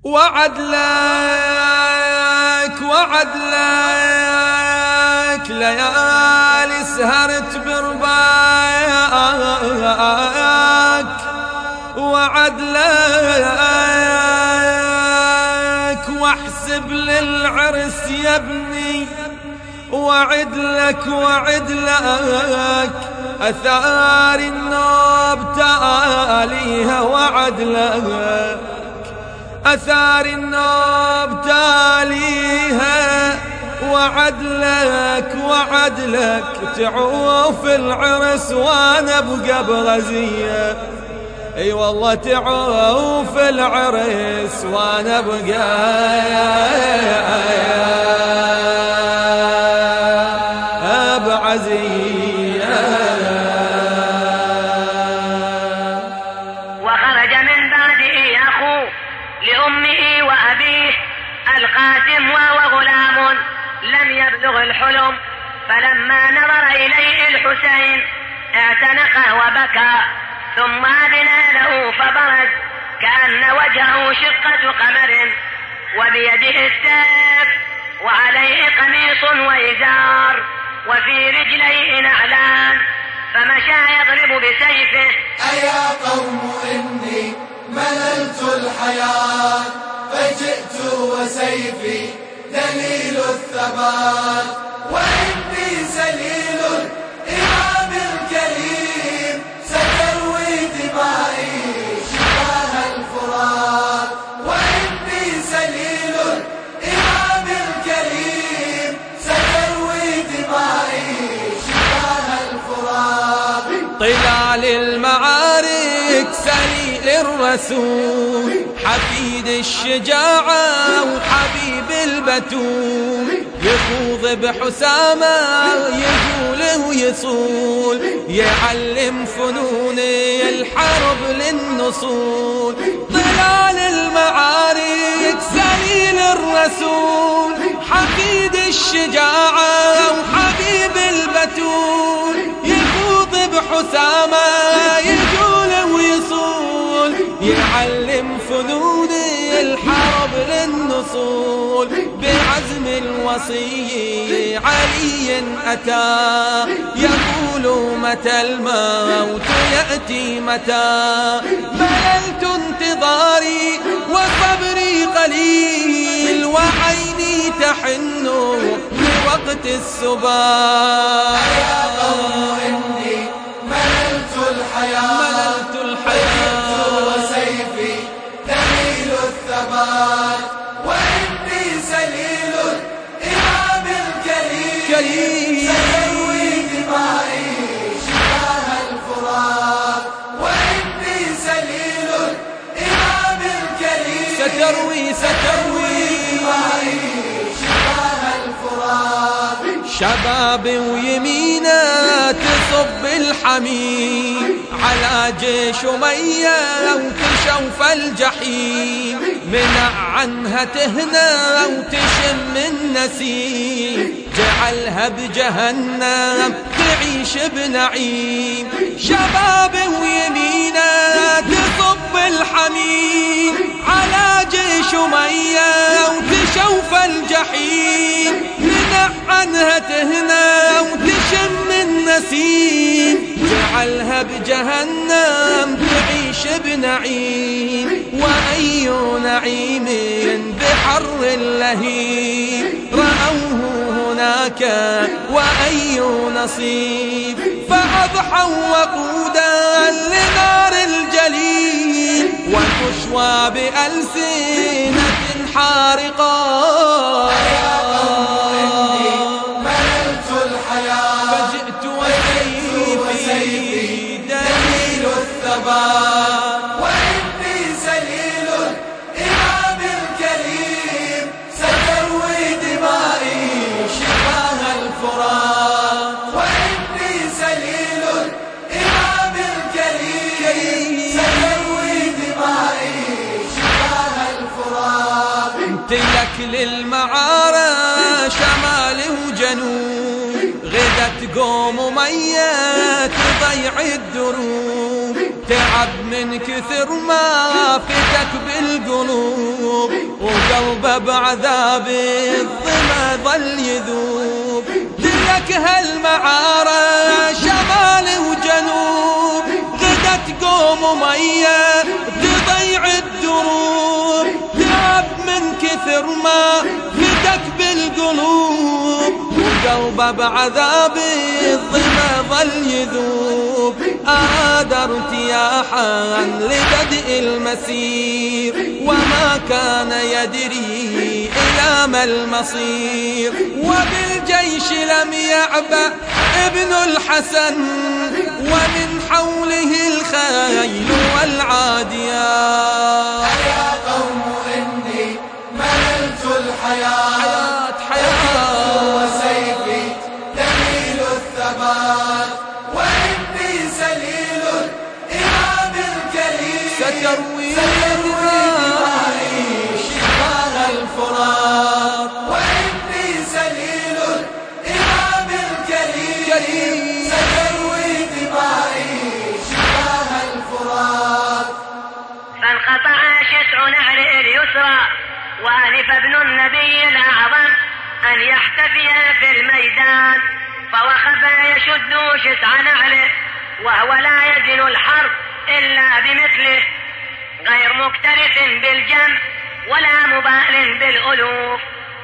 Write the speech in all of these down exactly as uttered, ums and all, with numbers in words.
وعد لك وعد لك ليالي سهرت برباك، وعد لك واحسب للعرس يا ابني، وعد لك وعد لك أثار النوب تاليها، وعد لك أثار النوب تاليها، وعد لك وعد لك تعوف العرس وانا ابقى بغزية، اي والله تعوف العرس وانا ابقى بعزية. وخرج من بعده أخوه لأمه وأبيه القاسم وهو غلام لم يبلغ الحلم، فلما نظر إليه الحسين اعتنقه وبكى، ثم أذن له فبرز كأن وجهه شقة قمر، وبيده السيف وعليه قميص وإزار وفي رجليه نعلان، فمشى يضرب بسيفه. أيا قوم إني مللت الحياة فجئت وسيفي دليل الثبات، وإني سليل الإمام الكريم ستروي دمائي شفاه الفرات، وإني سليل الإمام الكريم ستروي دمائي شفاه الفرات. طلال المعارك سليل الرسول حفيد الشجاعة وحبيب البتول، يخوض بحسامة يقول ويصول، يعلم فنون الحرب للنصول. طلال المعارك سليل الرسول حفيد الشجاعة وحبيب البتول، يخوض بحسامة يقول ويصول، يعلم فنون الحرب للنصول. بعزم الوصي علي أتى يقول متى الموت يأتي متى، مللت انتظاري وصبري قليل، وعيني تحن لوقت السبات. يا قوم إني مللت الحياة مللت الحياة وسيفي دليل الثبات، وإني سليل الإمام الكريم ستروي دمائي شفاه الفرات، وإني سليل الإمام الكريم ستروي ستروي دمائي شفاه الفرات. شباب ويمينه تصب الحميم على جيش أمية وتشوف الجحيم، منع عنها تهنى وتشم النسيم، جعلها بجهنم تعيش بنعيم. شباب ويمينه تصب الحميم على جيش أمية وتشوف الجحيم، منع عنها تهنى وتشم النسيم، جعلها بجهنم تعيش بنعيم. وأي نعيم بحر اللهيب رأوه هناك، وأي نصيب فأضحوا وقودا لنار الجليل، وتشوى بألسنة حارقة. مللت الحياة فجئت وسيفي دليل الثبات، وإني سليل الإمام الكريم ستروي دمائي شفاه الفرات، وإني سليل الإمام الكريم ستروي دمائي شفاه الفرات. امتلك للمعارة شمال وجنوب، غدت قوم أمية تضيع الدروب، تعب من كثر ما فتك بالقلوب، وقلبه بعذاب الظما ظل يذوب. دلك هالمعارة شمال وجنوب، غدت قوم ومية تضيع الدروب. تعب من كثر ما فتك بالقلوب، وقلبه بعذاب الظما ظل يذوب. آدر ارتياحا لبدء المسير، وما كان يدري إلى ما المصير. وبالجيش لم يعبأ ابن الحسن، ومن حوله الخيل والعاديات. يا قوم إني مللت الحياة، حياة وسيفي دليل الثبات، وإني سليل الإمام الكريم. ستروي دمائي شفاه الفرات، وإني سليل الإمام الكريم. ستروي دمائي شفاه الفرات. فانقطع شسع نعله اليسرى، وألف ابن النبي الأعظم أن يحتفي في الميدان، فوقف يشد شسع نعله، وهو لا يزن الحرب إلا بمثله، غير مكترث بالجمع ولا مبال بالألوف.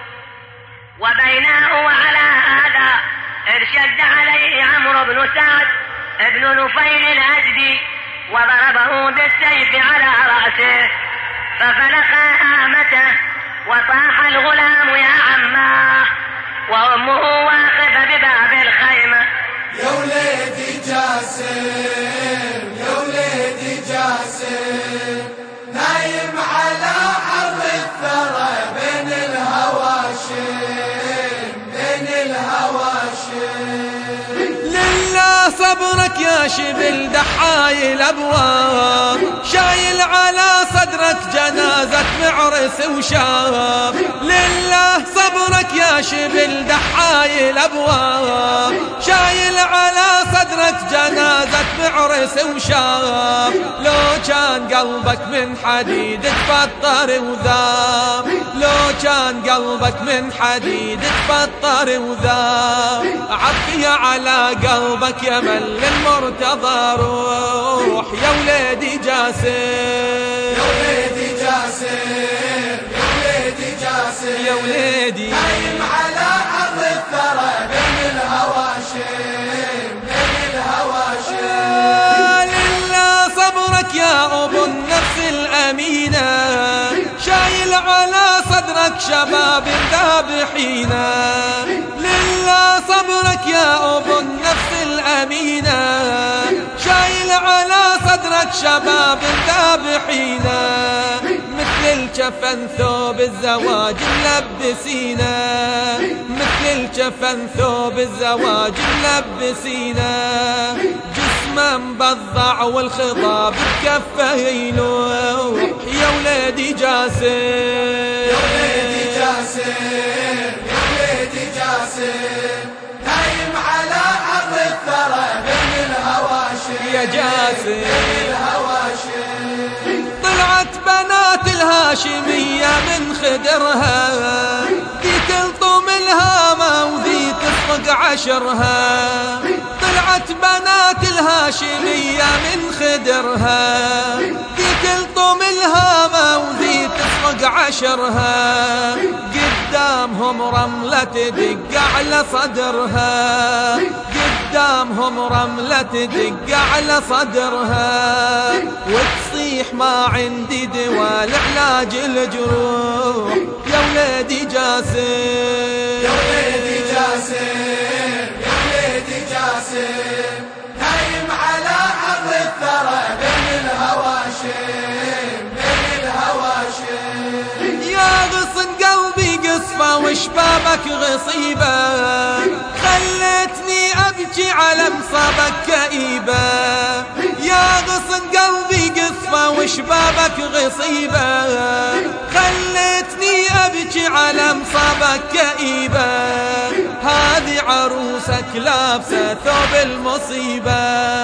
وبينه وعلى هذا ارشد عليه عمرو بن سعد ابن نفيل الأزدي، وضربه بالسيف على رأسه، ففلق هامته، وطاح الغلام يا عماه، وأمه واقفة بباب الخيمة. يا وليدي جاسم، يا وليدي جاسم، نايم على حر الثرى بين الهواشم، بين الهواشم. لله صبرك يا شبل دحاي الابواب، شايل على صدرك جنازة معرس وشاب. لله صبرك يا شبل دحاي الابواب، شايل على صدرك جنازة معرس وشاب. لو كان قلبك من حديد تفطر وذاب، لو كان قلبك من حديد تفطر وذاب. عبي على قلبك يا مل المرتضى روح، يا وليدي جاسم، يا وليدي جاسم، يا وليدي جاسم، يا وليدي نايم على حر الثرى بين الهواشم، بين الهواشم. لله صبرك يا أبو النفس الأمينة، شايل على صدرك شباب ذابحين. لله صبرك يا أبو النفس الأمينة، شايل على صدرك شباب ذابحين. مثل الجفن ثوب الزواج ملبسينا، مثل الجفن ثوب الزواج ملبسينا. جسمه مبضع والخضاب بكفه يلوح، يا وليدي جاسم، يا وليدي جاسم، يا وليدي جاسم، نايم على حر الثرى بين الهواشم، يا جاسم. بين الهواشم. طلعت بنات الهاشمية من خدرها، ذي تلطم الهامة وذي تسرق عشرها. طلعت بنات الهاشمية من خدرها، ذي تلطم الهامة وذي تسرق عشرها. قدامهم رملة تدق على صدرها، قدامهم رملة تدق على صدرها. وتصيح ما عندي دواء لعلاج الجروح، يا وليدي جاسم، يا وليدي جاسم، يا وليدي جاسم، نايم على حر الثرى بين الهواشم، بين الهواشم. يا غصن قلبي قصفة وشبابك غصيبة، خلتني أبكي على مصابك كئيبة. يا غصن قلبي قصفة وشبابك غصيبة، خلتني أبكي يبكي على مصابك كئيبة، هذه عروسك لابسة ثوب المصيبة،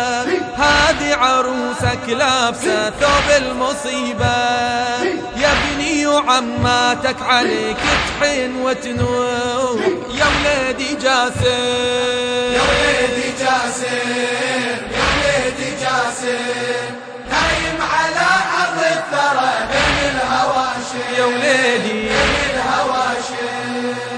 هذه عروسك لابسة ثوب المصيبة. يا ابني وعماتك عليك تحن وتنوب، يا وليدي جاسم يا وليدي جاسم يا وليدي جاسم، نايم على أرض الثرى بين الهواشم، يا وليدي بين الهواشم.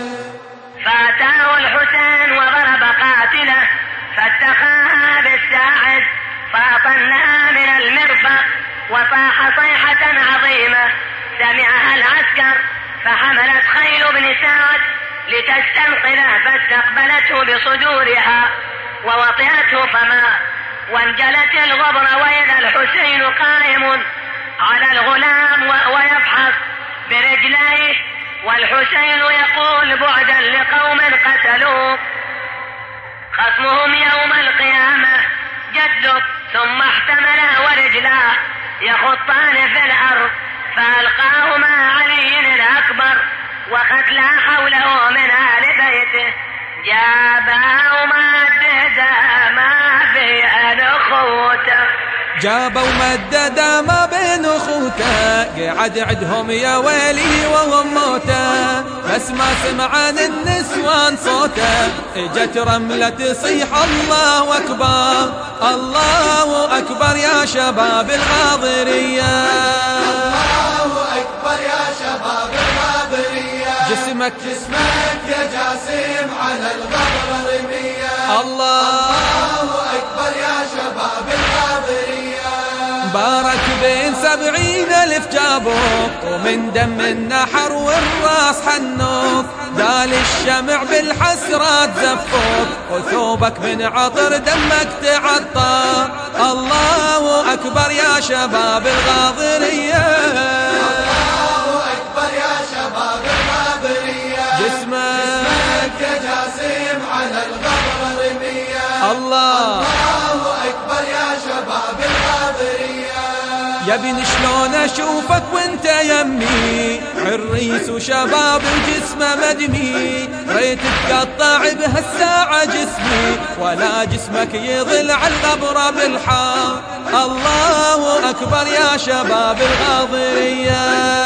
فأتاه الحسين وضرب قاتله فاتخاها بالساعد، فأطلها من المرفق وصاح صيحة عظيمة سمعها العسكر، فحملت خيل بن سعد لتستنقذه فاستقبلته بصدورها ووطئته فمات، وانجلت الغبر وإذا الحسين قائم على الغلام ويفحص برجليه، والحسين يقول بعدا لقوم قتلوك خصمهم يوم القيامة جدك، ثم احتمله ورجلاه يخطان في الأرض، فألقاهما علي الأكبر وقتلى حوله من آل بيته، جابا ومددا ما في أخوته، جابوا مددا ما بين اخوته، قعد عدهم يا ويلي وهم موته، بس ما سمعان النسوان صوته، اجت رملة تصيح الله اكبر الله اكبر يا شباب الغاضرية، الله أكبر يا شباب الغاضرية، جسمك جسمك يا جاسم على الغبر رمية، الله أكبر يا شباب الغاضرية. بارك بين سبعين الف جابوك، ومن دم النحر والراس حنوك، دال الشمع بالحسرات زفوك، وثوبك من عطر دمك تعطر، الله أكبر يا شباب الغاضرية، الله أكبر يا شباب الغاضرية، جسمك يا جاسم على الغبر رمية، الله أكبر يا شباب الغاضرية. يا ابن شلون اشوفك وانت يمي، عريس وشباب وجسمه مدمي، ريت تقطع بهالساعة جسمي، ولا جسمك يظل على الغبرة بالحار، الله أكبر يا شباب الغاضرية،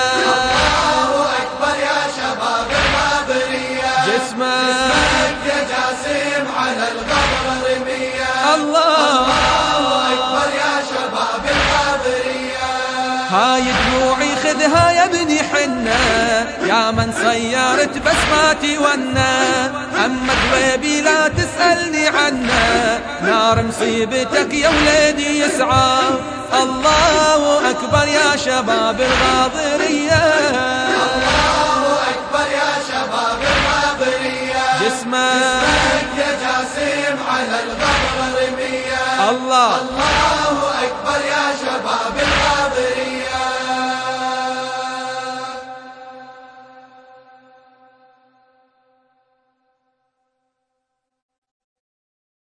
الله أكبر يا شباب الغاضرية، جسمك يا جاسم على الغبر رمية، الله أكبر يا شباب الغاضرية. هاي دموعي خذها يا ابني حنة، يا من صيرت بسماتي ونا، أما قلبي لا تسألني عنه، نار مصيبتك يا وليدي يسعى، الله أكبر يا شباب الغاضرية، الله أكبر يا شباب الغاضرية، جسمك يا جاسم على الغبر رمية، الله الله